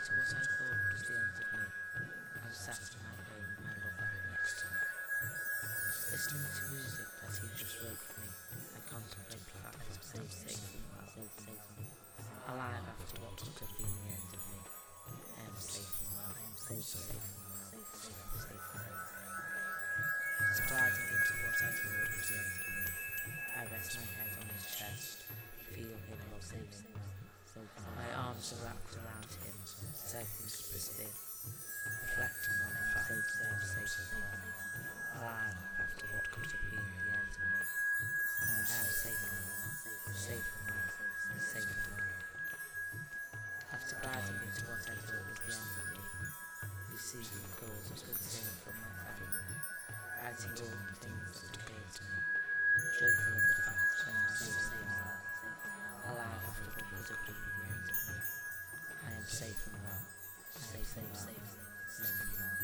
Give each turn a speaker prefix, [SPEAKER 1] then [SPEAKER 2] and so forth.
[SPEAKER 1] into what I thought was the end of me, and sat in my home, my lover next to me. Listening to music that he just wrote for me, I contemplate the fact that I'm safe and well. Alive after what could have been the end of me. I am safe and well. Safe and well. Safe and well. After gliding into what I thought was the end of me, I rest my head on his chest, feel him loving me. My arms are wrapped around him as I think of the still, reflecting on the fact that I am safe and well, alive after what could have been the end of me. I am safe and well, safe and well, safe and well. After gliding into what I thought was the end of me, receiving calls of concern from my family, writing all the things that occurred to me, joyful of the fact that I am safe and well, alive after what could have been the end of me. I am safe and well, safe and well, safe and well.